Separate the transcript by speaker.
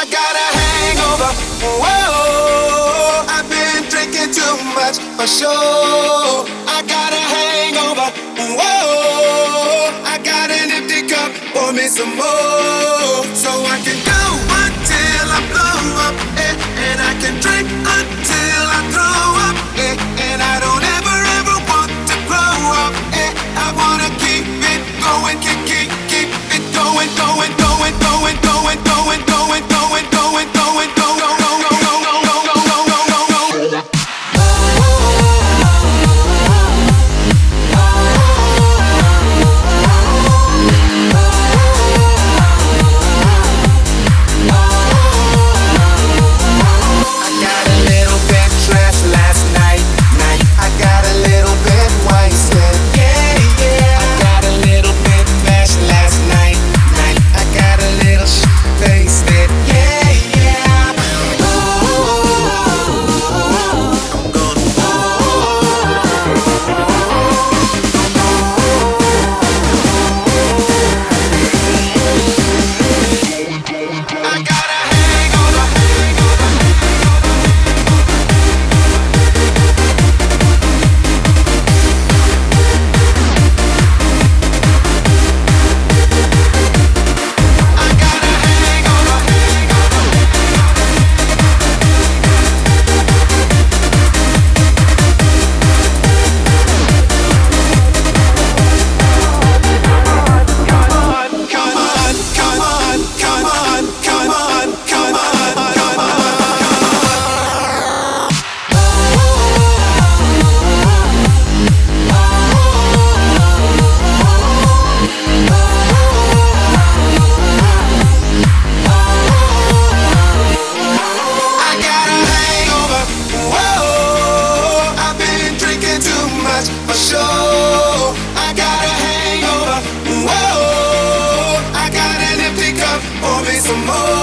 Speaker 1: got a hangover. Whoa, I've been drinking too much for sure. I got a hangover. Whoa, I got an empty cup. Pour me some more, so I can go until I blow up, and I can drink until I throw up, and I don't ever want to grow up. I wanna keep it going, keep it going, going, going, going, going, going, going, going, going, going, going, going. For sure, I got a hangover. Whoa, I got an empty cup. Pour me some more.